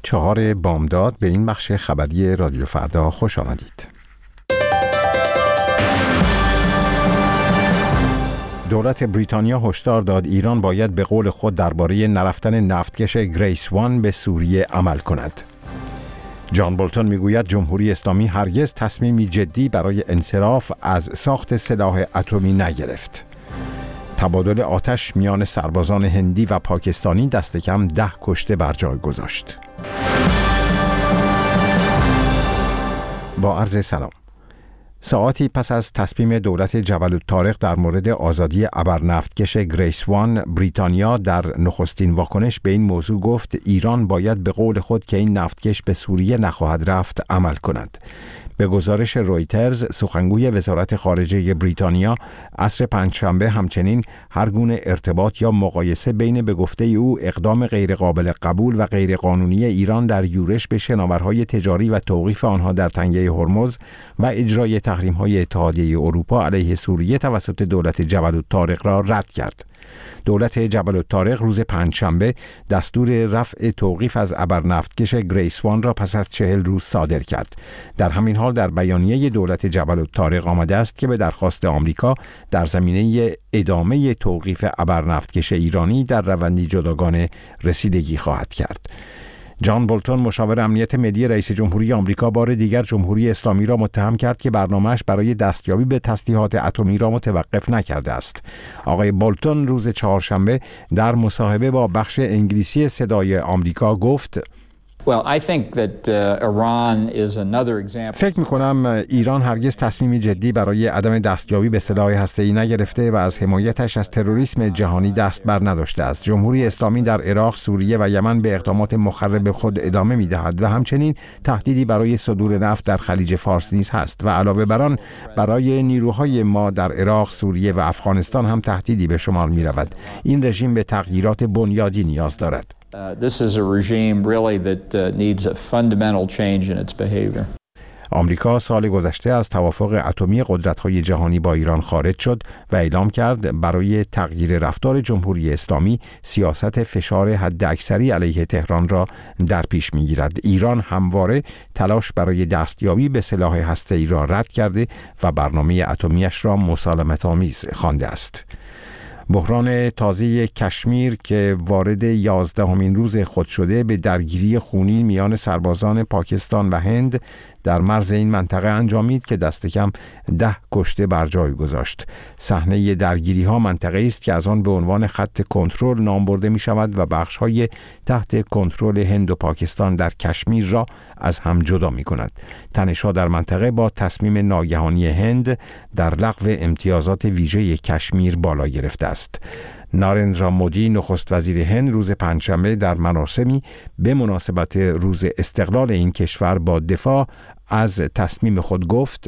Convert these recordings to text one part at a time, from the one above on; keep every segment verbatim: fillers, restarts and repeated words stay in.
چهار بامداد به این بخش خبری رادیو فردا خوش آمدید. دولت بریتانیا هشدار داد ایران باید به قول خود درباره نرفتن نفتکش گریس وان به سوریه عمل کند. جان بولتون میگوید جمهوری اسلامی هرگز تصمیمی جدی برای انصراف از ساخت سلاح اتمی نگرفت. تبادل آتش میان سربازان هندی و پاکستانی دست کم ده کشته بر جای گذاشت. با عرض سلام. ساعتی پس از تصمیم دولت جبل الطارق در مورد آزادی ابرنفتکش گریس وان، بریتانیا در نخستین واکنش به این موضوع گفت ایران باید به قول خود که این نفتکش به سوریه نخواهد رفت عمل کند. به گزارش رویترز، سخنگوی وزارت خارجه بریتانیا عصر پنجشنبه همچنین هر گونه ارتباط یا مقایسه بین به گفته او اقدام غیرقابل قبول و غیرقانونی ایران در یورش به شناورهای تجاری و توقیف آنها در تنگه هرمز و اجرای تحریم‌های اتحادیه اروپا علیه سوریه توسط دولت جبل الطارق را رد کرد. دولت جبل الطارق روز پنجشنبه دستور رفع توقیف از ابرنفتکش گریس وان را پس از چهل روز صادر کرد. در همین حال در بیانیه دولت جبل الطارق آمده است که به درخواست آمریکا در زمینه ادامه توقیف ابرنفتکش ایرانی در روندی جداگانه رسیدگی خواهد کرد. جان بولتون مشاور امنیت ملی رئیس جمهوری آمریکا بار دیگر جمهوری اسلامی را متهم کرد که برنامه‌اش برای دستیابی به تسلیحات اتمی را متوقف نکرده است. آقای بولتون روز چهارشنبه در مصاحبه با بخش انگلیسی صدای آمریکا گفت: Well, I think that uh, Iran is another example. فکر می‌کنم ایران هرگز تصمیمی جدی برای عدم دستیابی به سلاح هسته‌ای نگرفته و از حمایتش از تروریسم جهانی دست بر نداشته است. جمهوری اسلامی در عراق، سوریه و یمن به اقدامات مخرب خود ادامه می‌دهد و همچنین تهدیدی برای صدور نفت در خلیج فارس نیز هست و علاوه بر آن برای نیروهای ما در عراق، سوریه و افغانستان هم تهدیدی به شمار می‌رود. این رژیم به تغییرات بنیادی نیاز دارد. Uh, this is a regime really that uh, needs a fundamental change in its behavior. آمریکا سال گذشته از توافق اتمی قدرت‌های جهانی با ایران خارج شد و اعلام کرد برای تغییر رفتار جمهوری اسلامی سیاست فشار حداکثری علیه تهران را در پیش می‌گیرد. ایران همواره تلاش برای دستیابی به سلاح هسته‌ای را رد کرده و برنامه اتمیش را مسالمت‌آمیز خوانده است. بحران تازه کشمیر که وارد یازدهمین روز خود شده به درگیری خونین میان سربازان پاکستان و هند در مرز این منطقه انجامید که دست کم ده کشته بر جای گذاشت. صحنه درگیری ها منطقه است که از آن به عنوان خط کنترل نام برده می شود و بخش های تحت کنترل هند و پاکستان در کشمیر را از هم جدا می کند. تنش‌ها در منطقه با تصمیم ناگهانی هند در لغو امتیازات ویژه کشمیر بالا گرفته است. نارندرا مودی نخست وزیر هند روز پنجشنبه در مراسمی به مناسبت روز استقلال این کشور با دفاع از تصمیم خود گفت: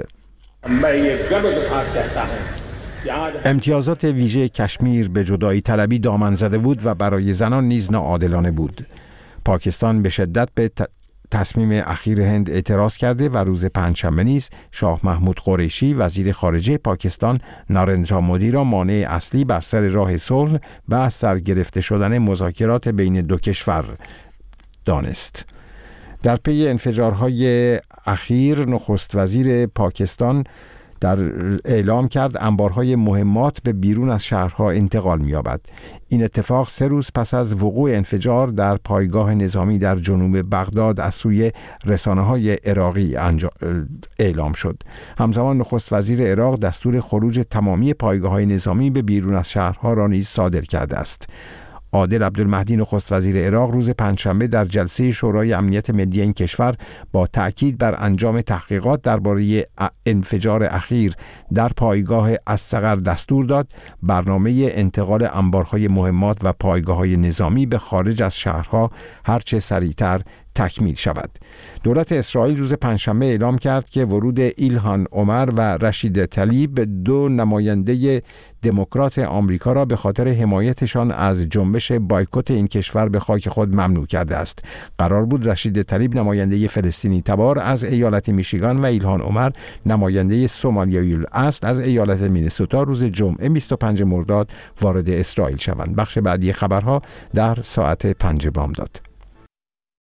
امتیازات ویژه کشمیر به جدایی طلبی دامن زده بود و برای زنان نیز ناعادلانه بود. پاکستان به شدت به ت... تصمیم اخیر هند اعتراض کرده و روز پنجشنبه نیز شاه محمود قریشی وزیر خارجه پاکستان نارندرا مودی را مانع اصلی بر سر راه صلح و از سر گرفته شدن مذاکرات بین دو کشور دانست. در پی انفجارهای اخیر نخست وزیر پاکستان در اعلام کرد انبارهای مهمات به بیرون از شهرها انتقال می‌یابد. این اتفاق سه روز پس از وقوع انفجار در پایگاه نظامی در جنوب بغداد از سوی رسانه‌های عراقی اعلام شد. همزمان نخست وزیر عراق دستور خروج تمامی پایگاه‌های نظامی به بیرون از شهرها را نیز صادر کرده است. عادل عبدالمهدی نخست وزیر عراق روز پنجشنبه در جلسه شورای امنیت ملی این کشور با تأکید بر انجام تحقیقات درباره انفجار اخیر در پایگاه الصقر دستور داد برنامه انتقال انبارهای مهمات و پایگاه‌های نظامی به خارج از شهرها هرچه سریعتر تکمیل شود. دولت اسرائیل روز پنجشنبه اعلام کرد که ورود ایلهان عمر و رشید طلیب دو نماینده دموکرات آمریکا را به خاطر حمایتشان از جنبش بایکوت این کشور به خاک خود ممنوع کرده است. قرار بود رشید طلیب نماینده فلسطینی تبار از ایالت میشیگان و ایلهان عمر نماینده سومالیایی الاصل از ایالت مینسوتا روز جمعه بیست و پنجم مرداد وارد اسرائیل شوند. بخش بعدی خبرها در ساعت پنج بامداد.